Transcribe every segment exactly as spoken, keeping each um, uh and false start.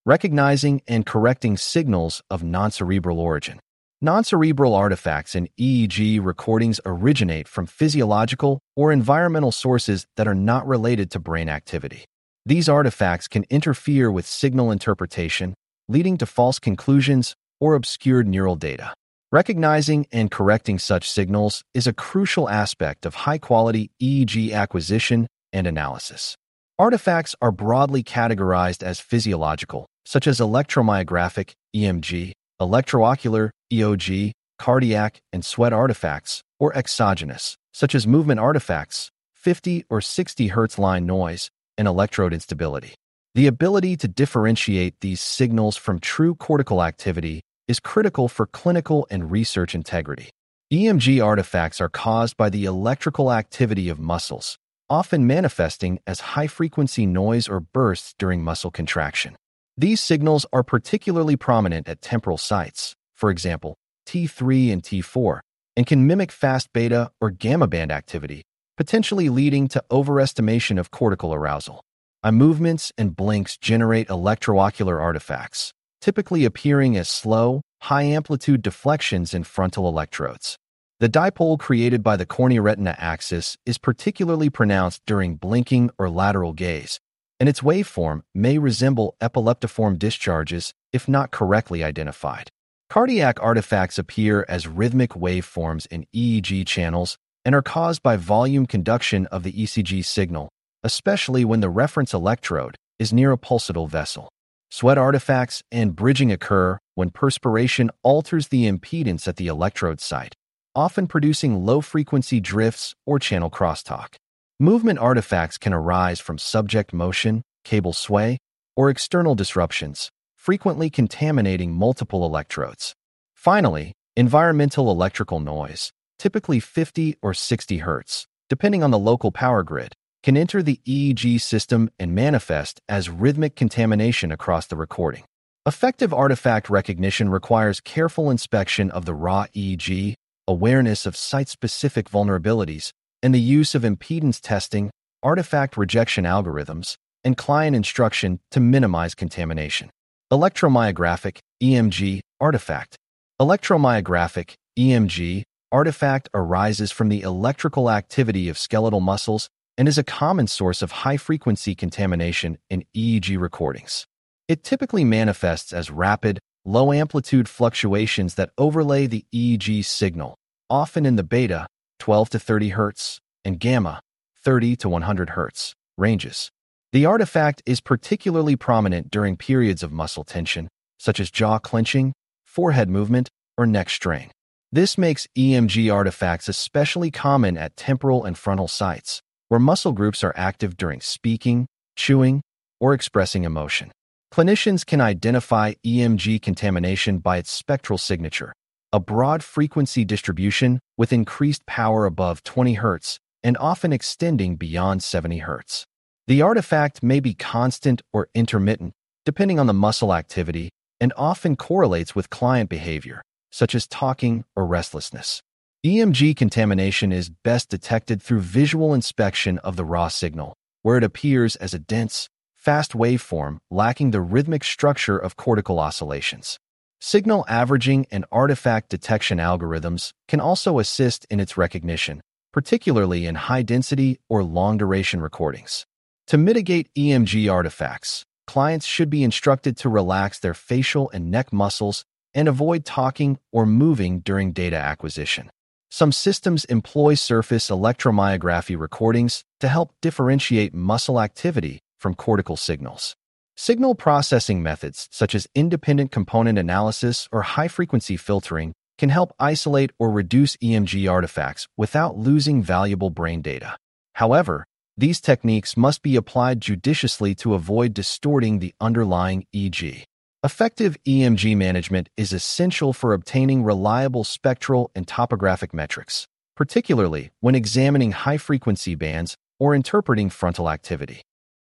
recognizing and correcting signals of non-cerebral origin. Non-cerebral artifacts in E E G recordings originate from physiological or environmental sources that are not related to brain activity. These artifacts can interfere with signal interpretation, leading to false conclusions or obscured neural data. Recognizing and correcting such signals is a crucial aspect of high-quality E E G acquisition and analysis. Artifacts are broadly categorized as physiological, such as electromyographic E M G, electroocular E O G, cardiac and sweat artifacts, or exogenous, such as movement artifacts, fifty or sixty hertz line noise, and electrode instability. The ability to differentiate these signals from true cortical activity is critical for clinical and research integrity. E M G artifacts are caused by the electrical activity of muscles, often manifesting as high-frequency noise or bursts during muscle contraction. These signals are particularly prominent at temporal sites, for example, T three and T four, and can mimic fast beta or gamma band activity, potentially leading to overestimation of cortical arousal. Eye movements and blinks generate electroocular artifacts, typically appearing as slow, high-amplitude deflections in frontal electrodes. The dipole created by the cornea-retina axis is particularly pronounced during blinking or lateral gaze, and its waveform may resemble epileptiform discharges if not correctly identified. Cardiac artifacts appear as rhythmic waveforms in E E G channels and are caused by volume conduction of the E C G signal, especially when the reference electrode is near a pulsatile vessel. Sweat artifacts and bridging occur when perspiration alters the impedance at the electrode site, often producing low-frequency drifts or channel crosstalk. Movement artifacts can arise from subject motion, cable sway, or external disruptions, frequently contaminating multiple electrodes. Finally, environmental electrical noise, typically fifty or sixty hertz, depending on the local power grid, can enter the E E G system and manifest as rhythmic contamination across the recording. Effective artifact recognition requires careful inspection of the raw E E G, awareness of site-specific vulnerabilities, and the use of impedance testing, artifact rejection algorithms, and client instruction to minimize contamination. Electromyographic E M G artifact. Electromyographic E M G artifact arises from the electrical activity of skeletal muscles and is a common source of high-frequency contamination in E E G recordings. It typically manifests as rapid, low-amplitude fluctuations that overlay the E E G signal, often in the beta, twelve to thirty hertz, and gamma, thirty to one hundred hertz, ranges. The artifact is particularly prominent during periods of muscle tension, such as jaw clenching, forehead movement, or neck strain. This makes E M G artifacts especially common at temporal and frontal sites, where muscle groups are active during speaking, chewing, or expressing emotion. Clinicians can identify E M G contamination by its spectral signature, a broad frequency distribution with increased power above twenty hertz and often extending beyond seventy hertz. The artifact may be constant or intermittent, depending on the muscle activity, and often correlates with client behavior, such as talking or restlessness. E M G contamination is best detected through visual inspection of the raw signal, where it appears as a dense, fast waveform lacking the rhythmic structure of cortical oscillations. Signal averaging and artifact detection algorithms can also assist in its recognition, particularly in high-density or long-duration recordings. To mitigate E M G artifacts, clients should be instructed to relax their facial and neck muscles and avoid talking or moving during data acquisition. Some systems employ surface electromyography recordings to help differentiate muscle activity from cortical signals. Signal processing methods such as independent component analysis or high-frequency filtering can help isolate or reduce E M G artifacts without losing valuable brain data. However, these techniques must be applied judiciously to avoid distorting the underlying E E G. Effective E M G management is essential for obtaining reliable spectral and topographic metrics, particularly when examining high-frequency bands or interpreting frontal activity.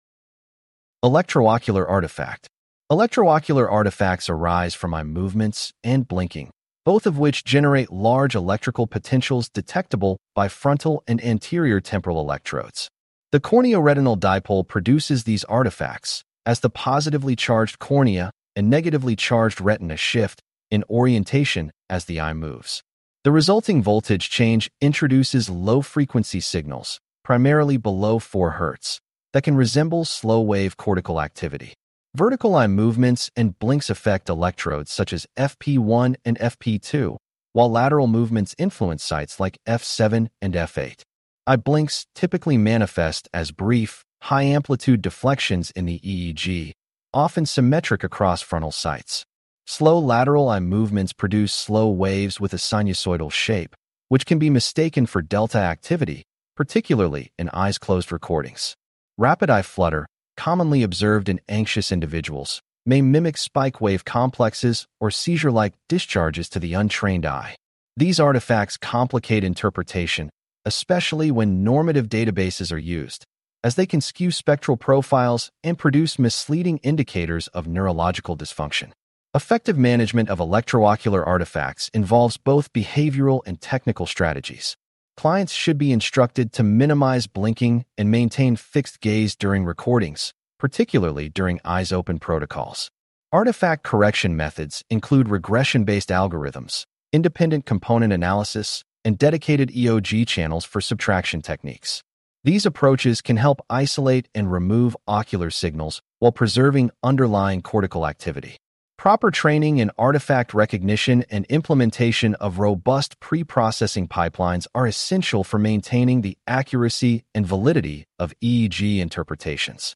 Electroocular artifact. Electroocular artifacts arise from eye movements and blinking, both of which generate large electrical potentials detectable by frontal and anterior temporal electrodes. The corneoretinal dipole produces these artifacts, as the positively charged cornea and negatively charged retina shift in orientation as the eye moves. The resulting voltage change introduces low-frequency signals, primarily below four hertz, that can resemble slow-wave cortical activity. Vertical eye movements and blinks affect electrodes such as F P one and F P two, while lateral movements influence sites like F seven and F eight. Eye blinks typically manifest as brief, high-amplitude deflections in the E E G, often symmetric across frontal sites. Slow lateral eye movements produce slow waves with a sinusoidal shape, which can be mistaken for delta activity, particularly in eyes-closed recordings. Rapid eye flutter, commonly observed in anxious individuals, may mimic spike wave complexes or seizure-like discharges to the untrained eye. These artifacts complicate interpretation, especially when normative databases are used, as they can skew spectral profiles and produce misleading indicators of neurological dysfunction. Effective management of electroocular artifacts involves both behavioral and technical strategies. Clients should be instructed to minimize blinking and maintain fixed gaze during recordings, particularly during eyes-open protocols. Artifact correction methods include regression-based algorithms, independent component analysis, and dedicated E O G channels for subtraction techniques. These approaches can help isolate and remove ocular signals while preserving underlying cortical activity. Proper training in artifact recognition and implementation of robust pre-processing pipelines are essential for maintaining the accuracy and validity of E E G interpretations.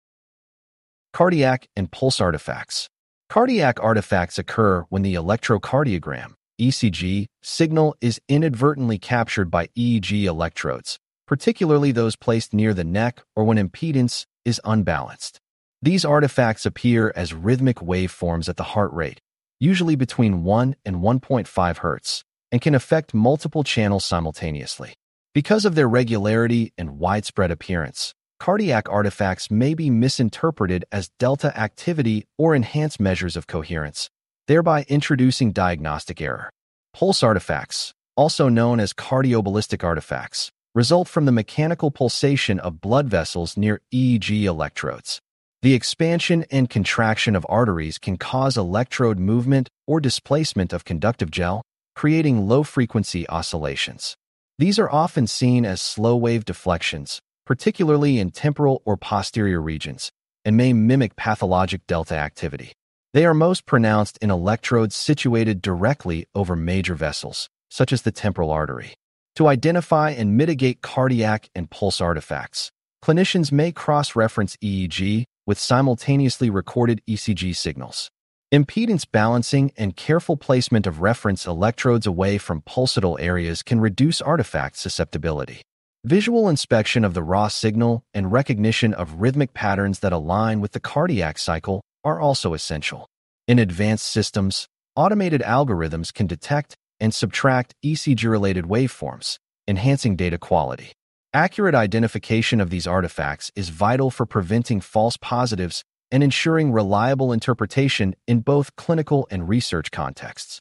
Cardiac and pulse artifacts. Cardiac artifacts occur when the electrocardiogram, E C G, signal is inadvertently captured by E E G electrodes, particularly those placed near the neck or when impedance is unbalanced. These artifacts appear as rhythmic waveforms at the heart rate, usually between one and one point five hertz, and can affect multiple channels simultaneously. Because of their regularity and widespread appearance, cardiac artifacts may be misinterpreted as delta activity or enhanced measures of coherence, thereby introducing diagnostic error. Pulse artifacts, also known as cardioballistic artifacts, result from the mechanical pulsation of blood vessels near E E G electrodes. The expansion and contraction of arteries can cause electrode movement or displacement of conductive gel, creating low-frequency oscillations. These are often seen as slow-wave deflections, particularly in temporal or posterior regions, and may mimic pathologic delta activity. They are most pronounced in electrodes situated directly over major vessels, such as the temporal artery. To identify and mitigate cardiac and pulse artifacts, clinicians may cross-reference E E G with simultaneously recorded E C G signals. Impedance balancing and careful placement of reference electrodes away from pulsatile areas can reduce artifact susceptibility. Visual inspection of the raw signal and recognition of rhythmic patterns that align with the cardiac cycle are also essential. In advanced systems, automated algorithms can detect and subtract E C G-related waveforms, enhancing data quality. Accurate identification of these artifacts is vital for preventing false positives and ensuring reliable interpretation in both clinical and research contexts.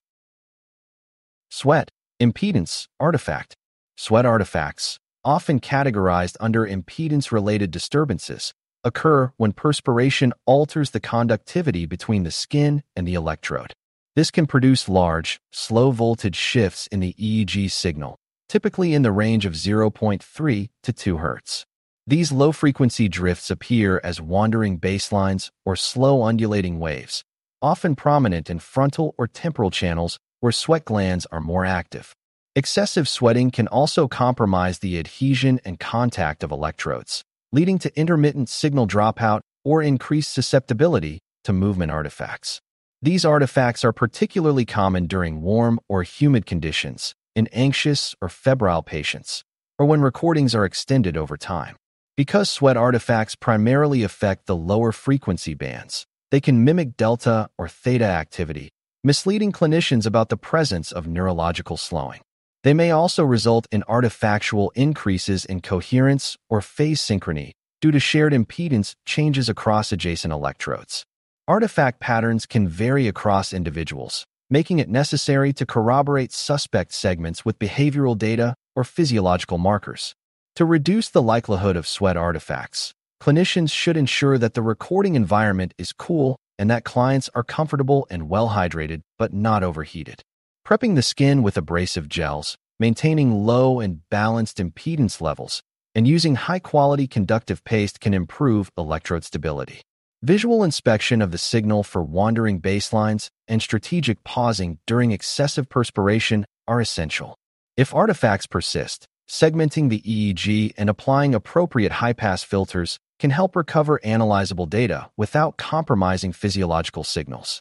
Sweat, impedance, artifact. Sweat artifacts, often categorized under impedance-related disturbances, occur when perspiration alters the conductivity between the skin and the electrode. This can produce large, slow-voltage shifts in the E E G signal, typically in the range of zero point three to two hertz. These low-frequency drifts appear as wandering baselines or slow undulating waves, often prominent in frontal or temporal channels where sweat glands are more active. Excessive sweating can also compromise the adhesion and contact of electrodes, leading to intermittent signal dropout or increased susceptibility to movement artifacts. These artifacts are particularly common during warm or humid conditions, in anxious or febrile patients, or when recordings are extended over time. Because sweat artifacts primarily affect the lower frequency bands, they can mimic delta or theta activity, misleading clinicians about the presence of neurological slowing. They may also result in artifactual increases in coherence or phase synchrony due to shared impedance changes across adjacent electrodes. Artifact patterns can vary across individuals, making it necessary to corroborate suspect segments with behavioral data or physiological markers. To reduce the likelihood of sweat artifacts, Clinicians should ensure that the recording environment is cool and that clients are comfortable and well hydrated but not overheated. Prepping the skin with abrasive gels, maintaining low and balanced impedance levels, and using high-quality conductive paste can improve electrode stability. Visual inspection of the signal for wandering baselines and strategic pausing during excessive perspiration are essential. If artifacts persist, segmenting the E E G and applying appropriate high-pass filters can help recover analyzable data without compromising physiological signals.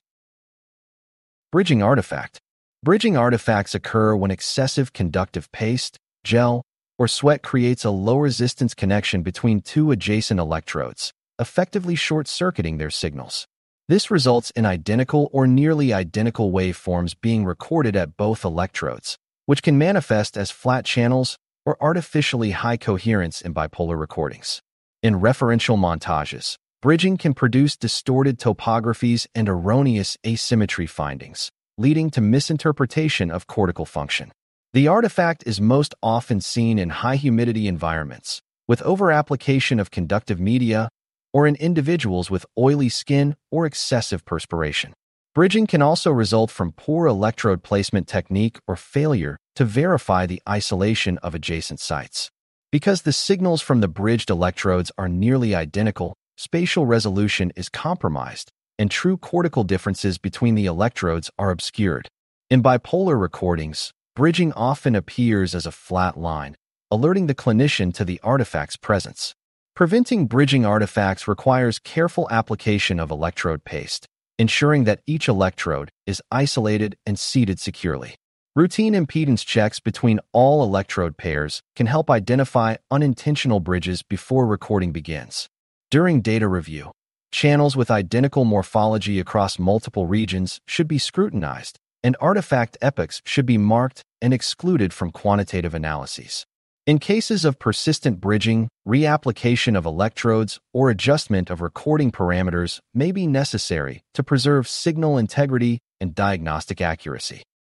Bridging artifact. Bridging artifacts occur when excessive conductive paste, gel, or sweat creates a low-resistance connection between two adjacent electrodes, effectively short-circuiting their signals. This results in identical or nearly identical waveforms being recorded at both electrodes, which can manifest as flat channels or artificially high coherence in bipolar recordings. In referential montages, bridging can produce distorted topographies and erroneous asymmetry findings, leading to misinterpretation of cortical function. The artifact is most often seen in high-humidity environments, with over-application of conductive media, or in individuals with oily skin or excessive perspiration. Bridging can also result from poor electrode placement technique or failure to verify the isolation of adjacent sites. Because the signals from the bridged electrodes are nearly identical, spatial resolution is compromised, and true cortical differences between the electrodes are obscured. In bipolar recordings, bridging often appears as a flat line, alerting the clinician to the artifact's presence. Preventing bridging artifacts requires careful application of electrode paste, ensuring that each electrode is isolated and seated securely. Routine impedance checks between all electrode pairs can help identify unintentional bridges before recording begins. During data review, channels with identical morphology across multiple regions should be scrutinized, and artifact epochs should be marked and excluded from quantitative analyses. In cases of persistent bridging, reapplication of electrodes or adjustment of recording parameters may be necessary to preserve signal integrity and diagnostic accuracy.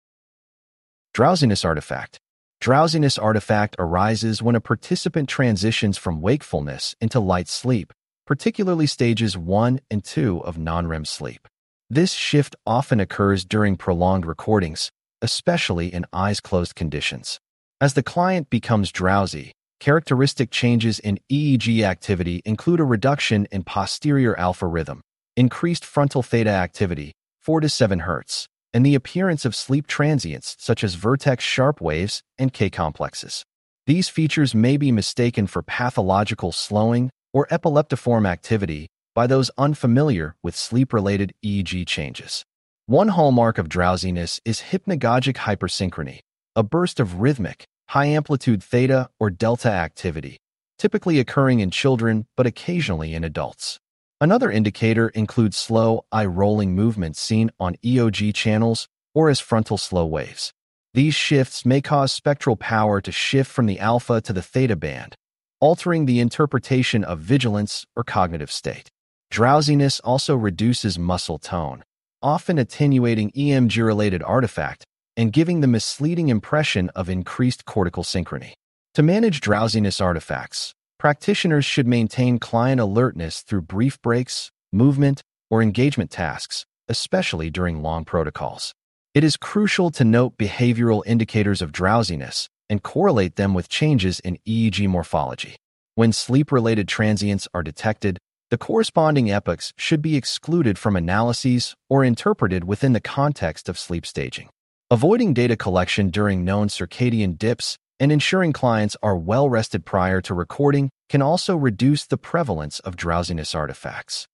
Drowsiness artifact. Drowsiness artifact arises when a participant transitions from wakefulness into light sleep, particularly stages one and two of non-R E M sleep. This shift often occurs during prolonged recordings, especially in eyes-closed conditions. As the client becomes drowsy, characteristic changes in E E G activity include a reduction in posterior alpha rhythm, increased frontal theta activity, four to seven hertz, and the appearance of sleep transients such as vertex sharp waves and K-complexes. These features may be mistaken for pathological slowing or epileptiform activity by those unfamiliar with sleep-related E E G changes. One hallmark of drowsiness is hypnagogic hypersynchrony, a burst of rhythmic, high-amplitude theta or delta activity, typically occurring in children but occasionally in adults. Another indicator includes slow, eye-rolling movements seen on E O G channels or as frontal slow waves. These shifts may cause spectral power to shift from the alpha to the theta band, altering the interpretation of vigilance or cognitive state. Drowsiness also reduces muscle tone, often attenuating E M G-related artifact and giving the misleading impression of increased cortical synchrony. To manage drowsiness artifacts, practitioners should maintain client alertness through brief breaks, movement, or engagement tasks, especially during long protocols. It is crucial to note behavioral indicators of drowsiness and correlate them with changes in E E G morphology. When sleep-related transients are detected, the corresponding epochs should be excluded from analyses or interpreted within the context of sleep staging. Avoiding data collection during known circadian dips and ensuring clients are well rested prior to recording can also reduce the prevalence of drowsiness artifacts.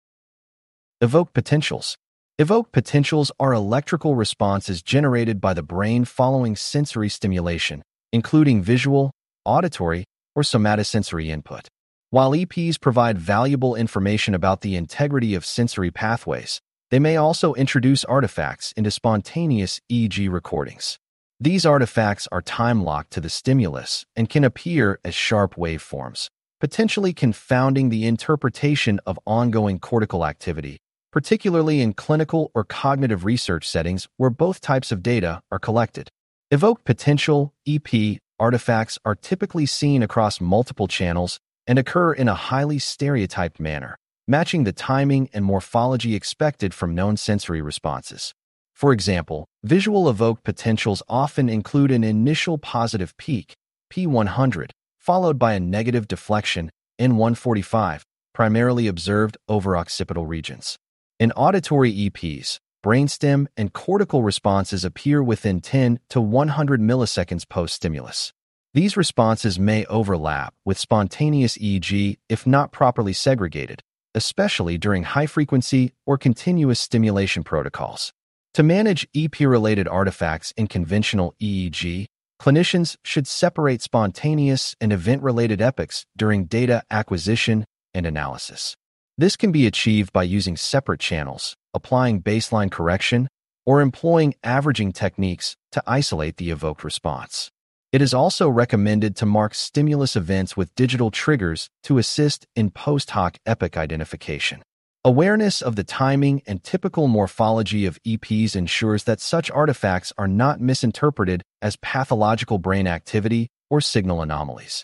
Evoked potentials. Evoked potentials are electrical responses generated by the brain following sensory stimulation, including visual, auditory, or somatosensory input. While E Ps provide valuable information about the integrity of sensory pathways, they may also introduce artifacts into spontaneous E E G recordings. These artifacts are time-locked to the stimulus and can appear as sharp waveforms, potentially confounding the interpretation of ongoing cortical activity, particularly in clinical or cognitive research settings where both types of data are collected. Evoked potential, E P, artifacts are typically seen across multiple channels and occur in a highly stereotyped manner, matching the timing and morphology expected from known sensory responses. For example, visual evoked potentials often include an initial positive peak, P one hundred, followed by a negative deflection, N one forty-five, primarily observed over occipital regions. In auditory E Ps, brainstem and cortical responses appear within ten to one hundred milliseconds post-stimulus. These responses may overlap with spontaneous E E G if not properly segregated, especially during high-frequency or continuous stimulation protocols. To manage E P-related artifacts in conventional E E G, clinicians should separate spontaneous and event-related epochs during data acquisition and analysis. This can be achieved by using separate channels, applying baseline correction, or employing averaging techniques to isolate the evoked response. It is also recommended to mark stimulus events with digital triggers to assist in post-hoc epoch identification. Awareness of the timing and typical morphology of E Ps ensures that such artifacts are not misinterpreted as pathological brain activity or signal anomalies.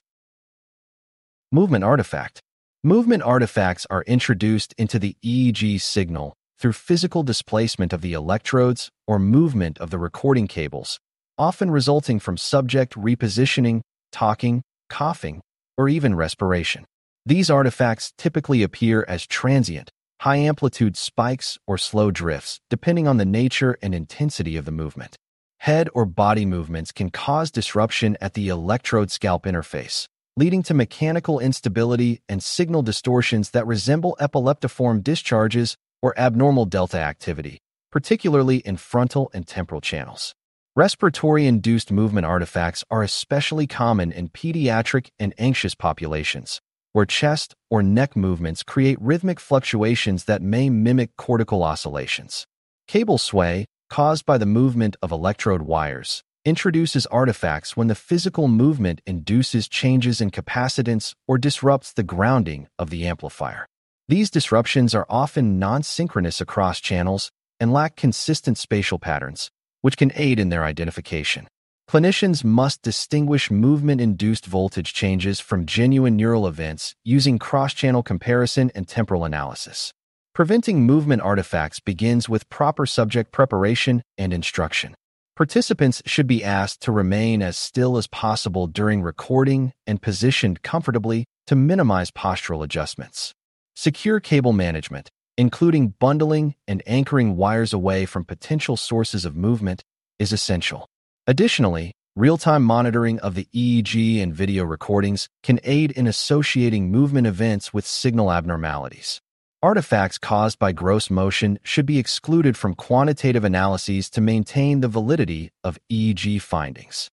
Movement artifact. Movement artifacts are introduced into the E E G signal through physical displacement of the electrodes or movement of the recording cables, often resulting from subject repositioning, talking, coughing, or even respiration. These artifacts typically appear as transient, high-amplitude spikes or slow drifts, depending on the nature and intensity of the movement. Head or body movements can cause disruption at the electrode-scalp interface, leading to mechanical instability and signal distortions that resemble epileptiform discharges or abnormal delta activity, particularly in frontal and temporal channels. Respiratory-induced movement artifacts are especially common in pediatric and anxious populations, where chest or neck movements create rhythmic fluctuations that may mimic cortical oscillations. Cable sway, caused by the movement of electrode wires, introduces artifacts when the physical movement induces changes in capacitance or disrupts the grounding of the amplifier. These disruptions are often non-synchronous across channels and lack consistent spatial patterns, which can aid in their identification. Clinicians must distinguish movement-induced voltage changes from genuine neural events using cross-channel comparison and temporal analysis. Preventing movement artifacts begins with proper subject preparation and instruction. Participants should be asked to remain as still as possible during recording and positioned comfortably to minimize postural adjustments. Secure cable management, including bundling and anchoring wires away from potential sources of movement, is essential. Additionally, real-time monitoring of the E E G and video recordings can aid in associating movement events with signal abnormalities. Artifacts caused by gross motion should be excluded from quantitative analyses to maintain the validity of E E G findings.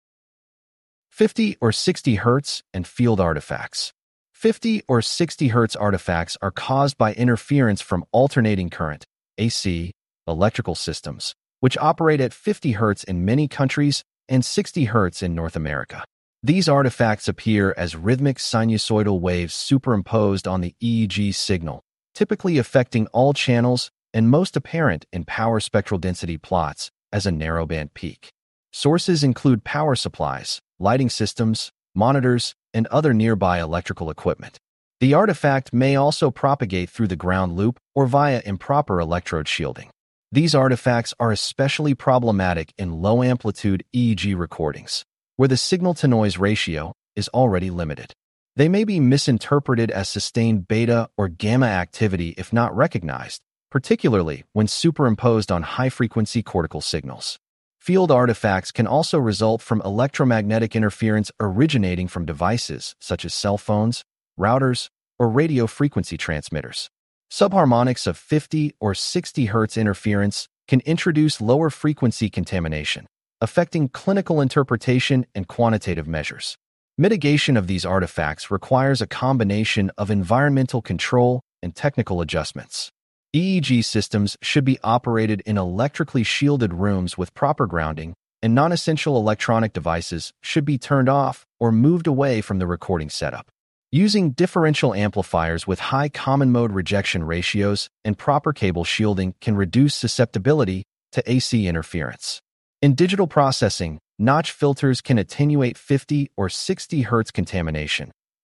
fifty or sixty hertz and field artifacts. fifty or sixty hertz artifacts are caused by interference from alternating current, A C, electrical systems, which operate at fifty hertz in many countries and sixty hertz in North America. These artifacts appear as rhythmic sinusoidal waves superimposed on the E E G signal, typically affecting all channels and most apparent in power spectral density plots as a narrowband peak. Sources include power supplies, lighting systems, monitors, and other nearby electrical equipment. The artifact may also propagate through the ground loop or via improper electrode shielding. These artifacts are especially problematic in low-amplitude E E G recordings, where the signal-to-noise ratio is already limited. They may be misinterpreted as sustained beta or gamma activity if not recognized, particularly when superimposed on high-frequency cortical signals. Field artifacts can also result from electromagnetic interference originating from devices such as cell phones, routers, or radio frequency transmitters. Subharmonics of fifty or sixty hertz interference can introduce lower frequency contamination, affecting clinical interpretation and quantitative measures. Mitigation of these artifacts requires a combination of environmental control and technical adjustments. E E G systems should be operated in electrically shielded rooms with proper grounding, and non-essential electronic devices should be turned off or moved away from the recording setup. Using differential amplifiers with high common mode rejection ratios and proper cable shielding can reduce susceptibility to A C interference. In digital processing, notch filters can attenuate fifty or sixty hertz contamination,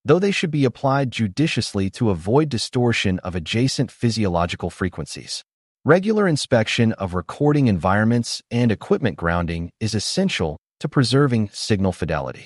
though they should be applied judiciously to avoid distortion of adjacent physiological frequencies. Regular inspection of recording environments and equipment grounding is essential to preserving signal fidelity.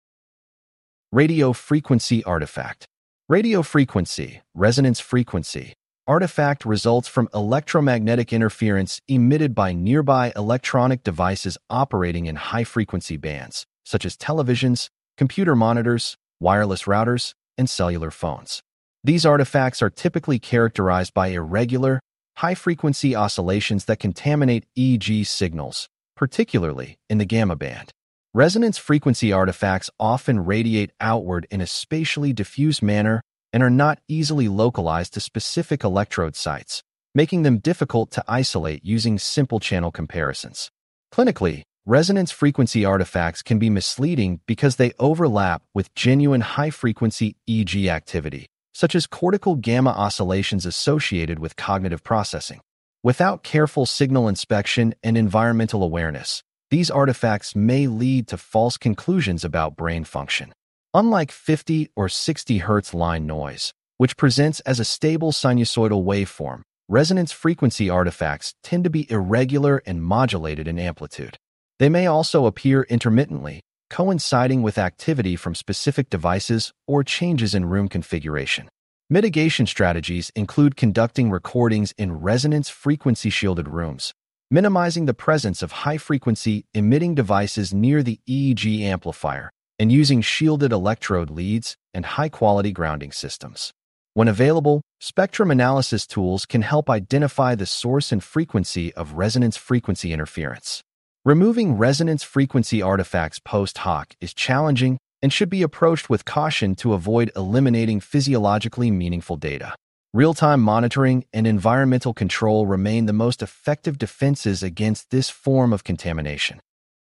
Radio frequency artifact. Radio frequency, resonance frequency, artifact results from electromagnetic interference emitted by nearby electronic devices operating in high-frequency bands, such as televisions, computer monitors, wireless routers, and cellular phones. These artifacts are typically characterized by irregular, high-frequency oscillations that contaminate E E G signals, particularly in the gamma band. Resonance frequency artifacts often radiate outward in a spatially diffuse manner and are not easily localized to specific electrode sites, making them difficult to isolate using simple channel comparisons. Clinically, resonance frequency artifacts can be misleading because they overlap with genuine high-frequency E E G activity, such as cortical gamma oscillations associated with cognitive processing. Without careful signal inspection and environmental awareness, these artifacts may lead to false conclusions about brain function. Unlike fifty or sixty hertz line noise, which presents as a stable sinusoidal waveform, resonance frequency artifacts tend to be irregular and modulated in amplitude. They may also appear intermittently, coinciding with activity from specific devices or changes in room configuration. Mitigation strategies include conducting recordings in resonance frequency shielded rooms, minimizing the presence of high-frequency emitting devices near the E E G amplifier, and using shielded electrode leads and high-quality grounding systems. When available, spectrum analysis tools can help identify the source and frequency of resonance frequency interference. Removing resonance frequency artifacts post hoc is challenging and should be approached with caution to avoid eliminating physiologically meaningful data. Real-time monitoring and environmental control remain the most effective defenses against this form of contamination.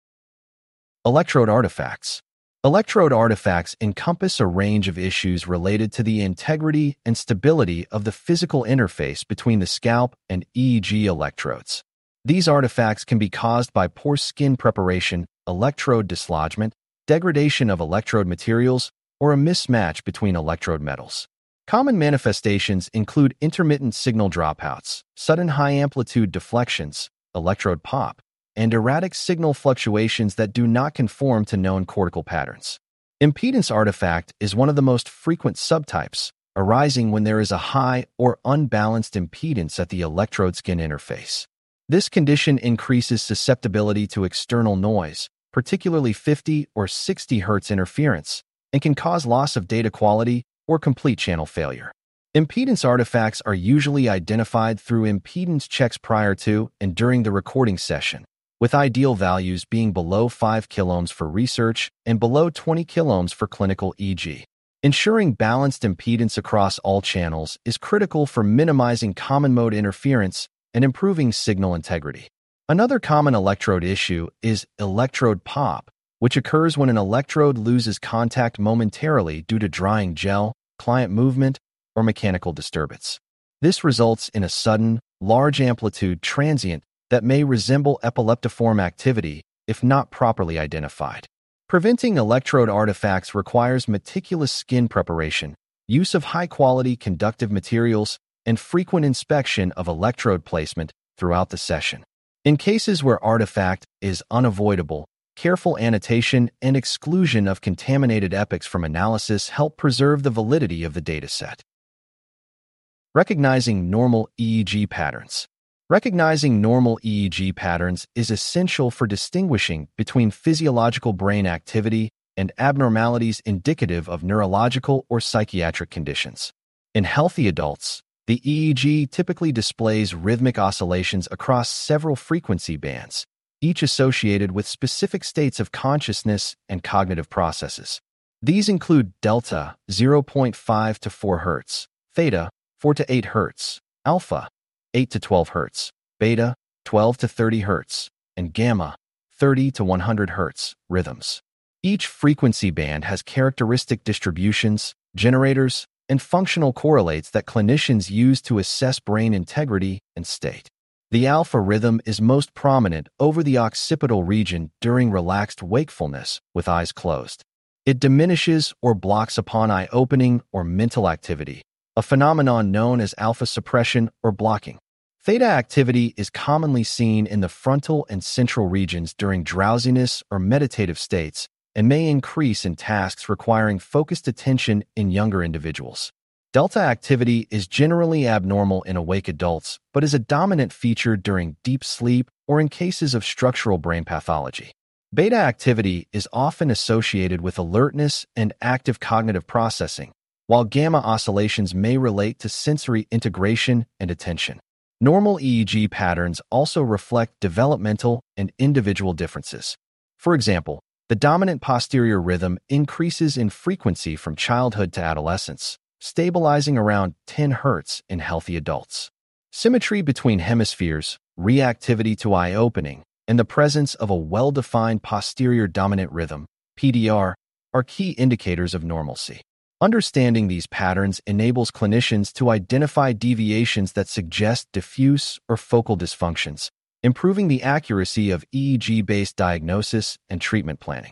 Electrode artifacts. Electrode artifacts encompass a range of issues related to the integrity and stability of the physical interface between the scalp and E E G electrodes. These artifacts can be caused by poor skin preparation, electrode dislodgement, degradation of electrode materials, or a mismatch between electrode metals. Common manifestations include intermittent signal dropouts, sudden high-amplitude deflections, electrode pop, and erratic signal fluctuations that do not conform to known cortical patterns. Impedance artifact is one of the most frequent subtypes, arising when there is a high or unbalanced impedance at the electrode-skin interface. This condition increases susceptibility to external noise, particularly fifty or sixty hertz interference, and can cause loss of data quality or complete channel failure. Impedance artifacts are usually identified through impedance checks prior to and during the recording session, with ideal values being below five kiloohms for research and below twenty kiloohms for clinical E E G. Ensuring balanced impedance across all channels is critical for minimizing common mode interference and improving signal integrity. Another common electrode issue is electrode pop, which occurs when an electrode loses contact momentarily due to drying gel, client movement, or mechanical disturbance. This results in a sudden, large amplitude transient that may resemble epileptiform activity if not properly identified. Preventing electrode artifacts requires meticulous skin preparation, use of high-quality conductive materials, and frequent inspection of electrode placement throughout the session. In cases where artifact is unavoidable, careful annotation and exclusion of contaminated epochs from analysis help preserve the validity of the dataset. Recognizing normal E E G patterns. Recognizing normal E E G patterns is essential for distinguishing between physiological brain activity and abnormalities indicative of neurological or psychiatric conditions. In healthy adults, the E E G typically displays rhythmic oscillations across several frequency bands, each associated with specific states of consciousness and cognitive processes. These include delta, zero point five to four hertz, theta, four to eight hertz, alpha, eight to twelve hertz, beta, twelve to thirty hertz, and gamma, thirty to one hundred hertz, rhythms. Each frequency band has characteristic distributions, generators, and functional correlates that clinicians use to assess brain integrity and state. The alpha rhythm is most prominent over the occipital region during relaxed wakefulness with eyes closed. It diminishes or blocks upon eye opening or mental activity, a phenomenon known as alpha suppression or blocking. Theta activity is commonly seen in the frontal and central regions during drowsiness or meditative states and may increase in tasks requiring focused attention in younger individuals. Delta activity is generally abnormal in awake adults, but is a dominant feature during deep sleep or in cases of structural brain pathology. Beta activity is often associated with alertness and active cognitive processing, while gamma oscillations may relate to sensory integration and attention. Normal E E G patterns also reflect developmental and individual differences. For example, the dominant posterior rhythm increases in frequency from childhood to adolescence, stabilizing around ten hertz in healthy adults. Symmetry between hemispheres, reactivity to eye opening, and the presence of a well-defined posterior dominant rhythm, P D R, are key indicators of normalcy. Understanding these patterns enables clinicians to identify deviations that suggest diffuse or focal dysfunctions, improving the accuracy of E E G-based diagnosis and treatment planning.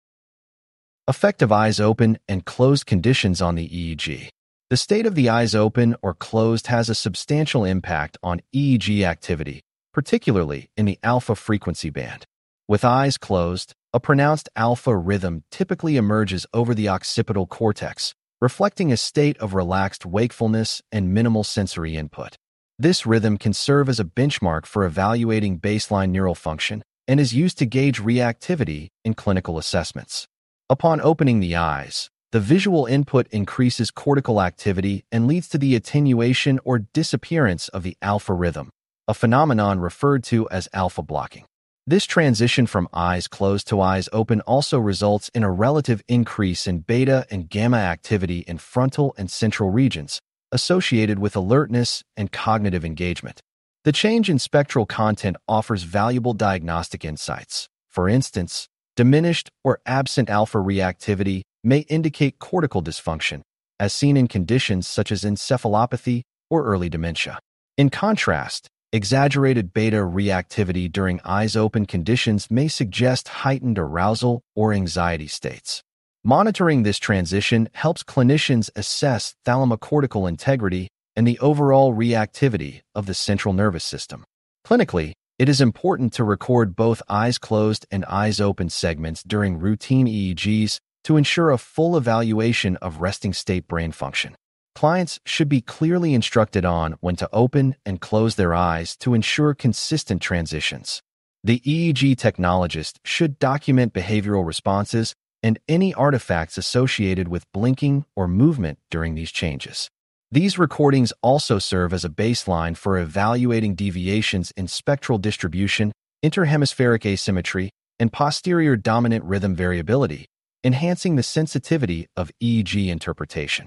Effect of eyes open and closed conditions on the E E G. The state of the eyes open or closed has a substantial impact on E E G activity, particularly in the alpha frequency band. With eyes closed, a pronounced alpha rhythm typically emerges over the occipital cortex, reflecting a state of relaxed wakefulness and minimal sensory input. This rhythm can serve as a benchmark for evaluating baseline neural function and is used to gauge reactivity in clinical assessments. Upon opening the eyes, the visual input increases cortical activity and leads to the attenuation or disappearance of the alpha rhythm, a phenomenon referred to as alpha blocking. This transition from eyes closed to eyes open also results in a relative increase in beta and gamma activity in frontal and central regions, associated with alertness and cognitive engagement. The change in spectral content offers valuable diagnostic insights. For instance, diminished or absent alpha reactivity may indicate cortical dysfunction, as seen in conditions such as encephalopathy or early dementia. In contrast, exaggerated beta reactivity during eyes-open conditions may suggest heightened arousal or anxiety states. Monitoring this transition helps clinicians assess thalamocortical integrity and the overall reactivity of the central nervous system. Clinically, it is important to record both eyes closed and eyes open segments during routine E E Gs to ensure a full evaluation of resting state brain function. Clients should be clearly instructed on when to open and close their eyes to ensure consistent transitions. The E E G technologist should document behavioral responses and any artifacts associated with blinking or movement during these changes. These recordings also serve as a baseline for evaluating deviations in spectral distribution, interhemispheric asymmetry, and posterior dominant rhythm variability, enhancing the sensitivity of E E G interpretation.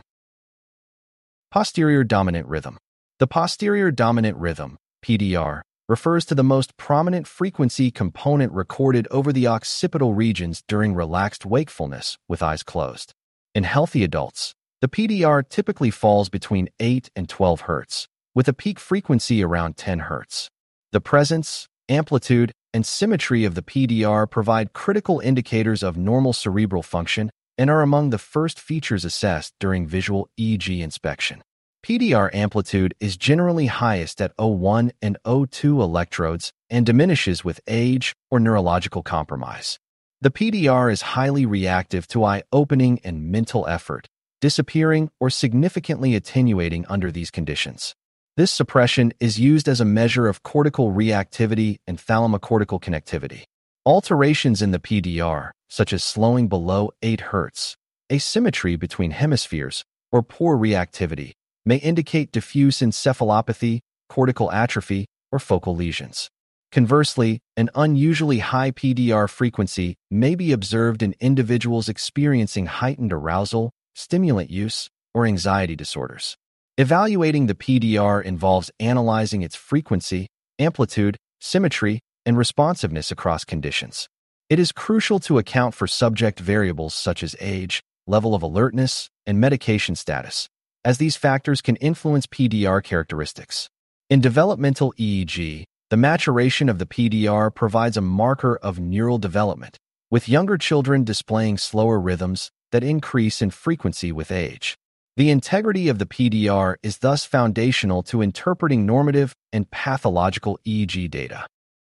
Posterior dominant rhythm. The posterior dominant rhythm, P D R, refers to the most prominent frequency component recorded over the occipital regions during relaxed wakefulness with eyes closed. In healthy adults, the P D R typically falls between eight and twelve hertz, with a peak frequency around ten hertz. The presence, amplitude, and symmetry of the P D R provide critical indicators of normal cerebral function and are among the first features assessed during visual E E G inspection. P D R amplitude is generally highest at zero point one and zero point two electrodes and diminishes with age or neurological compromise. The P D R is highly reactive to eye opening and mental effort, disappearing or significantly attenuating under these conditions. This suppression is used as a measure of cortical reactivity and thalamocortical connectivity. Alterations in the P D R, such as slowing below eight hertz, asymmetry between hemispheres, or poor reactivity, may indicate diffuse encephalopathy, cortical atrophy, or focal lesions. Conversely, an unusually high P D R frequency may be observed in individuals experiencing heightened arousal, stimulant use, or anxiety disorders. Evaluating the P D R involves analyzing its frequency, amplitude, symmetry, and responsiveness across conditions. It is crucial to account for subject variables such as age, level of alertness, and medication status, as these factors can influence P D R characteristics. In developmental E E G, the maturation of the P D R provides a marker of neural development, with younger children displaying slower rhythms that increase in frequency with age. The integrity of the P D R is thus foundational to interpreting normative and pathological E E G data.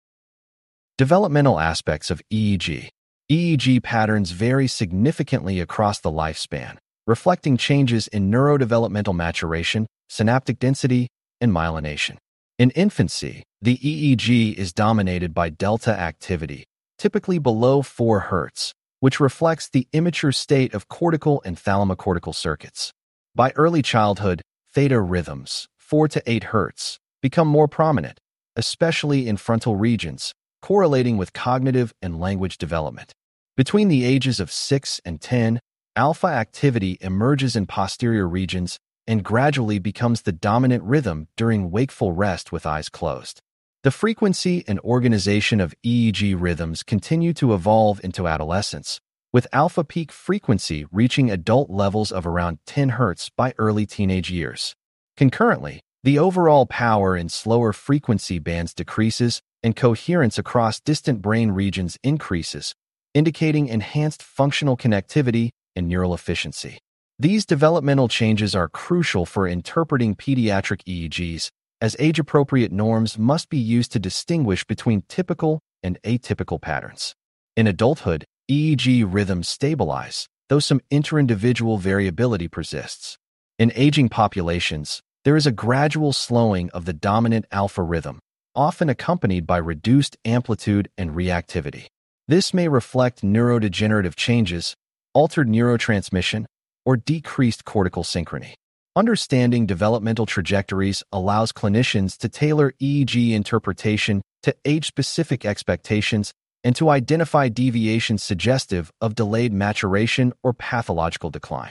Developmental aspects of E E G. E E G patterns vary significantly across the lifespan, reflecting changes in neurodevelopmental maturation, synaptic density, and myelination. In infancy, the E E G is dominated by delta activity, typically below four hertz, which reflects the immature state of cortical and thalamocortical circuits. By early childhood, theta rhythms, four to eight hertz, become more prominent, especially in frontal regions, correlating with cognitive and language development. Between the ages of six and ten, alpha activity emerges in posterior regions and gradually becomes the dominant rhythm during wakeful rest with eyes closed. The frequency and organization of E E G rhythms continue to evolve into adolescence, with alpha peak frequency reaching adult levels of around ten hertz by early teenage years. Concurrently, the overall power in slower frequency bands decreases and coherence across distant brain regions increases, indicating enhanced functional connectivity and neural efficiency. These developmental changes are crucial for interpreting pediatric E E Gs, as age-appropriate norms must be used to distinguish between typical and atypical patterns. In adulthood, E E G rhythms stabilize, though some interindividual variability persists. In aging populations, there is a gradual slowing of the dominant alpha rhythm, often accompanied by reduced amplitude and reactivity. This may reflect neurodegenerative changes, altered neurotransmission, or decreased cortical synchrony. Understanding developmental trajectories allows clinicians to tailor E E G interpretation to age-specific expectations and to identify deviations suggestive of delayed maturation or pathological decline.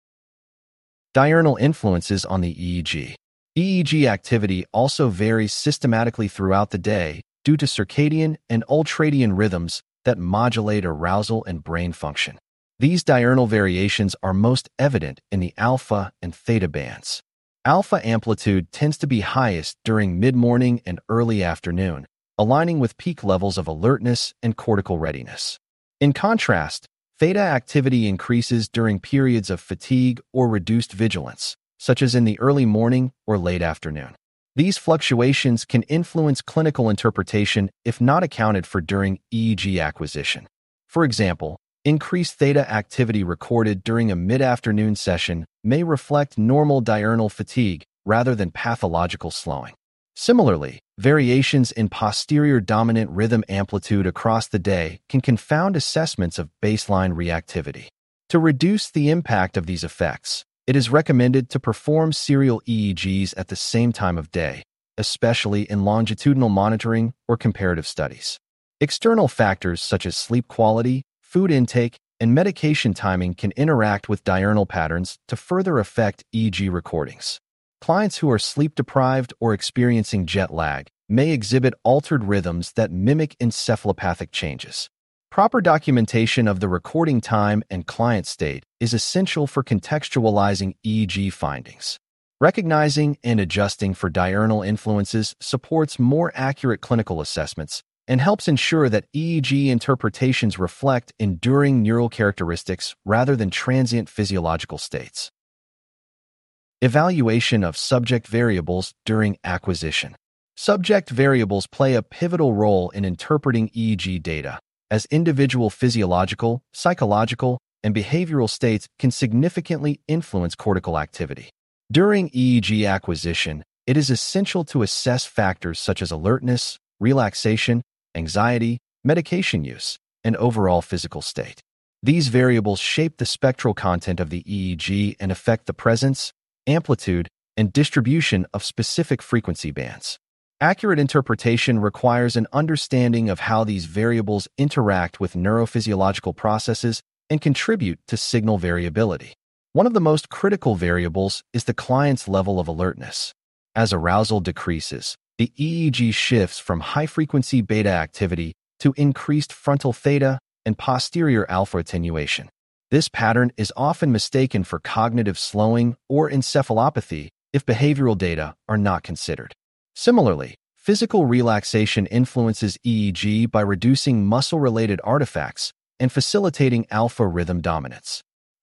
Diurnal influences on the E E G. E E G activity also varies systematically throughout the day due to circadian and ultradian rhythms that modulate arousal and brain function. These diurnal variations are most evident in the alpha and theta bands. Alpha amplitude tends to be highest during mid-morning and early afternoon, aligning with peak levels of alertness and cortical readiness. In contrast, theta activity increases during periods of fatigue or reduced vigilance, such as in the early morning or late afternoon. These fluctuations can influence clinical interpretation if not accounted for during E E G acquisition. For example, increased theta activity recorded during a mid-afternoon session may reflect normal diurnal fatigue rather than pathological slowing. Similarly, variations in posterior dominant rhythm amplitude across the day can confound assessments of baseline reactivity. To reduce the impact of these effects, it is recommended to perform serial E E Gs at the same time of day, especially in longitudinal monitoring or comparative studies. External factors such as sleep quality, food intake, and medication timing can interact with diurnal patterns to further affect E E G recordings. Clients who are sleep-deprived or experiencing jet lag may exhibit altered rhythms that mimic encephalopathic changes. Proper documentation of the recording time and client state is essential for contextualizing E E G findings. Recognizing and adjusting for diurnal influences supports more accurate clinical assessments and helps ensure that E E G interpretations reflect enduring neural characteristics rather than transient physiological states. Evaluation of subject variables during acquisition. Subject variables play a pivotal role in interpreting E E G data, as individual physiological, psychological, and behavioral states can significantly influence cortical activity. During E E G acquisition, it is essential to assess factors such as alertness, relaxation, anxiety, medication use, and overall physical state. These variables shape the spectral content of the E E G and affect the presence, amplitude, and distribution of specific frequency bands. Accurate interpretation requires an understanding of how these variables interact with neurophysiological processes and contribute to signal variability. One of the most critical variables is the client's level of alertness. As arousal decreases, the E E G shifts from high-frequency beta activity to increased frontal theta and posterior alpha attenuation. This pattern is often mistaken for cognitive slowing or encephalopathy if behavioral data are not considered. Similarly, physical relaxation influences E E G by reducing muscle-related artifacts and facilitating alpha rhythm dominance.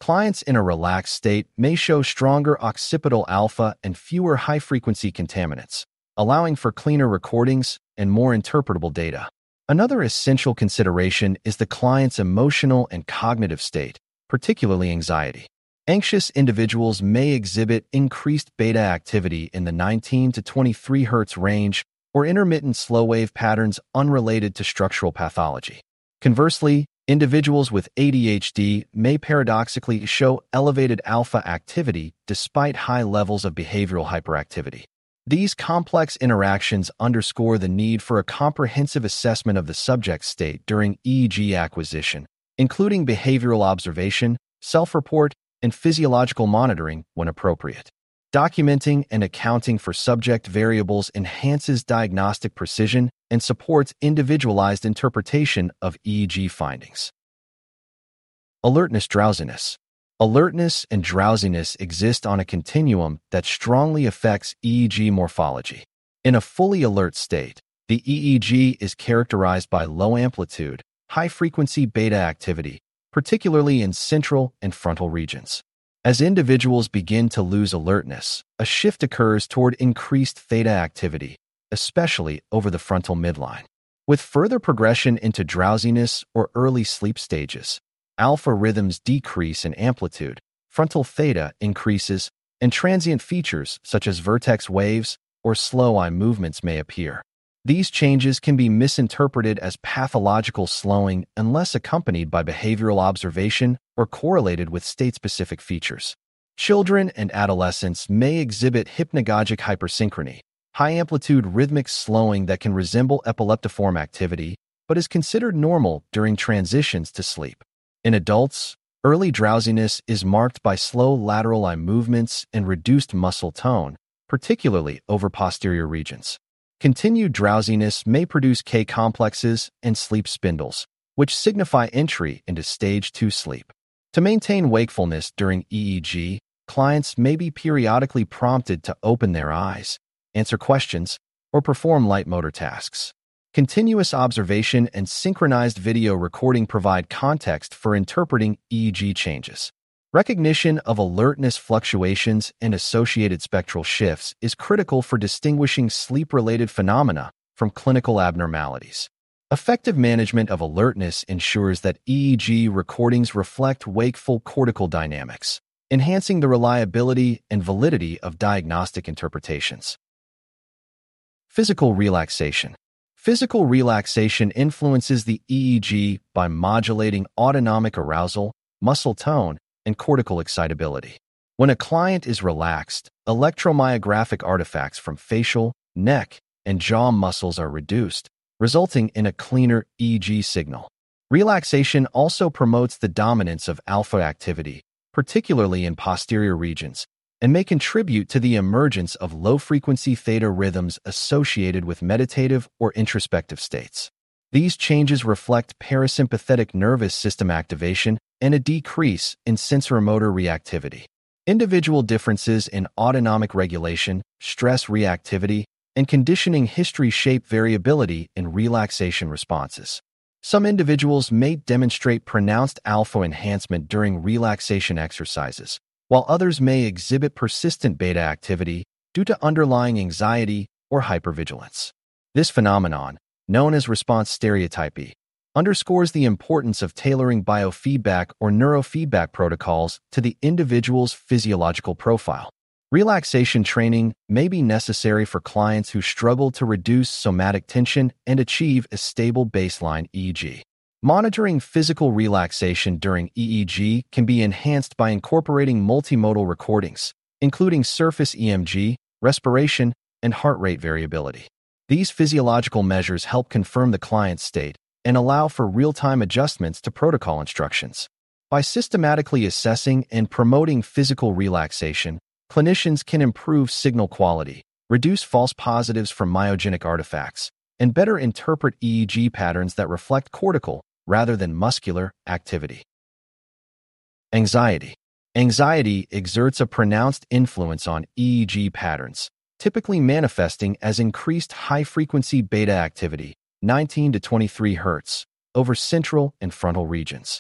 Clients in a relaxed state may show stronger occipital alpha and fewer high-frequency contaminants, allowing for cleaner recordings and more interpretable data. Another essential consideration is the client's emotional and cognitive state, particularly anxiety. Anxious individuals may exhibit increased beta activity in the nineteen to twenty-three hertz range or intermittent slow-wave patterns unrelated to structural pathology. Conversely, individuals with A D H D may paradoxically show elevated alpha activity despite high levels of behavioral hyperactivity. These complex interactions underscore the need for a comprehensive assessment of the subject's state during E E G acquisition, including behavioral observation, self-report, and physiological monitoring when appropriate. Documenting and accounting for subject variables enhances diagnostic precision and supports individualized interpretation of E E G findings. Alertness drowsiness. Alertness and drowsiness exist on a continuum that strongly affects E E G morphology. In a fully alert state, the E E G is characterized by low amplitude, high-frequency beta activity, particularly in central and frontal regions. As individuals begin to lose alertness, a shift occurs toward increased theta activity, especially over the frontal midline. With further progression into drowsiness or early sleep stages, alpha rhythms decrease in amplitude, frontal theta increases, and transient features such as vertex waves or slow eye movements may appear. These changes can be misinterpreted as pathological slowing unless accompanied by behavioral observation or correlated with state-specific features. Children and adolescents may exhibit hypnagogic hypersynchrony, high-amplitude rhythmic slowing that can resemble epileptiform activity, but is considered normal during transitions to sleep. In adults, early drowsiness is marked by slow lateral eye movements and reduced muscle tone, particularly over posterior regions. Continued drowsiness may produce K-complexes and sleep spindles, which signify entry into stage two sleep. To maintain wakefulness during E E G, clients may be periodically prompted to open their eyes, answer questions, or perform light motor tasks. Continuous observation and synchronized video recording provide context for interpreting E E G changes. Recognition of alertness fluctuations and associated spectral shifts is critical for distinguishing sleep-related phenomena from clinical abnormalities. Effective management of alertness ensures that E E G recordings reflect wakeful cortical dynamics, enhancing the reliability and validity of diagnostic interpretations. Physical relaxation. Physical relaxation influences the E E G by modulating autonomic arousal, muscle tone, and cortical excitability. When a client is relaxed, electromyographic artifacts from facial, neck, and jaw muscles are reduced, resulting in a cleaner E E G signal. Relaxation also promotes the dominance of alpha activity, particularly in posterior regions, and may contribute to the emergence of low-frequency theta rhythms associated with meditative or introspective states. These changes reflect parasympathetic nervous system activation and a decrease in sensoromotor reactivity. Individual differences in autonomic regulation, stress reactivity, and conditioning history shape variability in relaxation responses. Some individuals may demonstrate pronounced alpha enhancement during relaxation exercises, while others may exhibit persistent beta activity due to underlying anxiety or hypervigilance. This phenomenon, known as response stereotypy, underscores the importance of tailoring biofeedback or neurofeedback protocols to the individual's physiological profile. Relaxation training may be necessary for clients who struggle to reduce somatic tension and achieve a stable baseline E E G. Monitoring physical relaxation during E E G can be enhanced by incorporating multimodal recordings, including surface E M G, respiration, and heart rate variability. These physiological measures help confirm the client's state and allow for real-time adjustments to protocol instructions. By systematically assessing and promoting physical relaxation, clinicians can improve signal quality, reduce false positives from myogenic artifacts, and better interpret E E G patterns that reflect cortical rather than muscular activity. Anxiety. Anxiety exerts a pronounced influence on E E G patterns, typically manifesting as increased high-frequency beta activity, nineteen to twenty-three hertz, over central and frontal regions.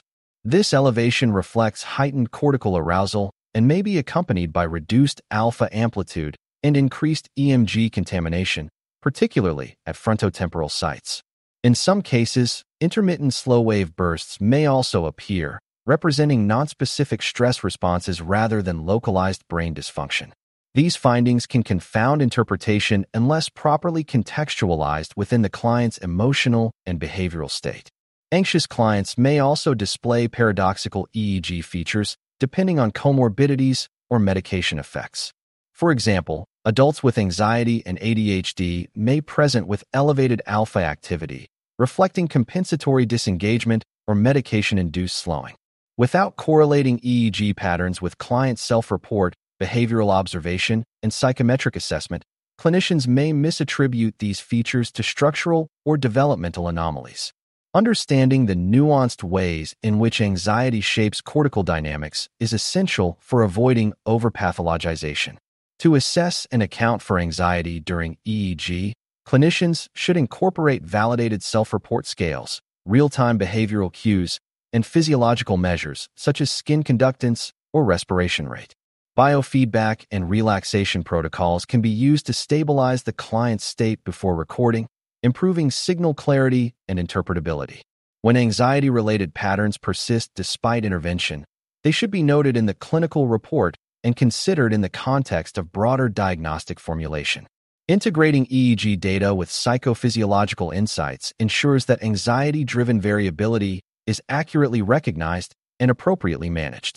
This elevation reflects heightened cortical arousal and may be accompanied by reduced alpha amplitude and increased E M G contamination, particularly at frontotemporal sites. In some cases, intermittent slow-wave bursts may also appear, representing nonspecific stress responses rather than localized brain dysfunction. These findings can confound interpretation unless properly contextualized within the client's emotional and behavioral state. Anxious clients may also display paradoxical E E G features depending on comorbidities or medication effects. For example, adults with anxiety and A D H D may present with elevated alpha activity, reflecting compensatory disengagement or medication-induced slowing. Without correlating E E G patterns with client self-report, behavioral observation, and psychometric assessment, clinicians may misattribute these features to structural or developmental anomalies. Understanding the nuanced ways in which anxiety shapes cortical dynamics is essential for avoiding overpathologization. To assess and account for anxiety during E E G, clinicians should incorporate validated self-report scales, real-time behavioral cues, and physiological measures such as skin conductance or respiration rate. Biofeedback and relaxation protocols can be used to stabilize the client's state before recording, improving signal clarity and interpretability. When anxiety-related patterns persist despite intervention, they should be noted in the clinical report and considered in the context of broader diagnostic formulation. Integrating E E G data with psychophysiological insights ensures that anxiety-driven variability is accurately recognized and appropriately managed.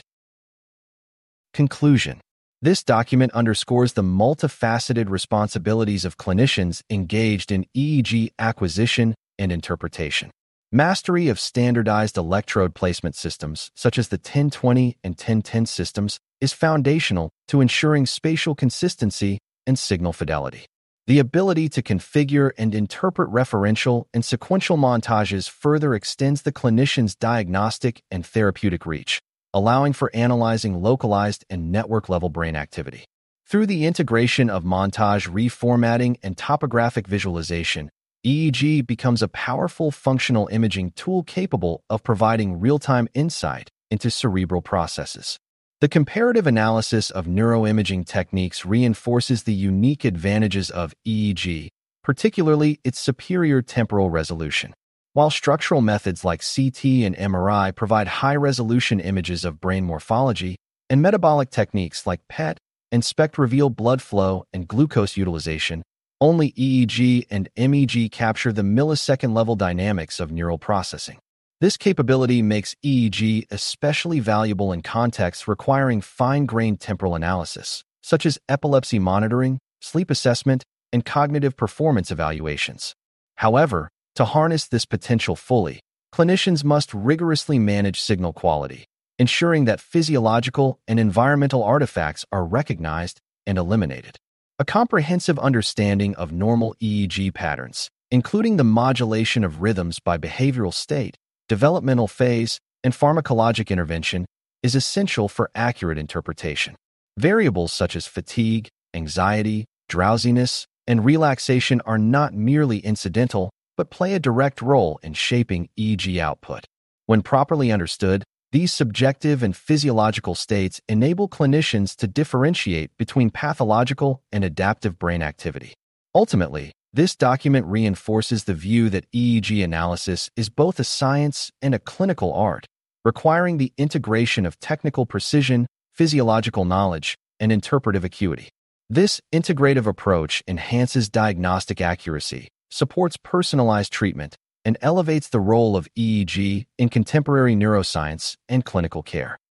Conclusion. This document underscores the multifaceted responsibilities of clinicians engaged in E E G acquisition and interpretation. Mastery of standardized electrode placement systems, such as the ten twenty and ten ten systems, is foundational to ensuring spatial consistency and signal fidelity. The ability to configure and interpret referential and sequential montages further extends the clinician's diagnostic and therapeutic reach, allowing for analyzing localized and network-level brain activity. Through the integration of montage reformatting and topographic visualization, E E G becomes a powerful functional imaging tool capable of providing real-time insight into cerebral processes. The comparative analysis of neuroimaging techniques reinforces the unique advantages of E E G, particularly its superior temporal resolution. While structural methods like C T and M R I provide high-resolution images of brain morphology, and metabolic techniques like P E T and SPECT reveal blood flow and glucose utilization, only E E G and M E G capture the millisecond-level dynamics of neural processing. This capability makes E E G especially valuable in contexts requiring fine-grained temporal analysis, such as epilepsy monitoring, sleep assessment, and cognitive performance evaluations. However, to harness this potential fully, clinicians must rigorously manage signal quality, ensuring that physiological and environmental artifacts are recognized and eliminated. A comprehensive understanding of normal E E G patterns, including the modulation of rhythms by behavioral state, developmental phase, and pharmacologic intervention, is essential for accurate interpretation. Variables such as fatigue, anxiety, drowsiness, and relaxation are not merely incidental, but play a direct role in shaping E E G output. When properly understood, these subjective and physiological states enable clinicians to differentiate between pathological and adaptive brain activity. Ultimately, this document reinforces the view that E E G analysis is both a science and a clinical art, requiring the integration of technical precision, physiological knowledge, and interpretive acuity. This integrative approach enhances diagnostic accuracy, supports personalized treatment, and elevates the role of E E G in contemporary neuroscience and clinical care.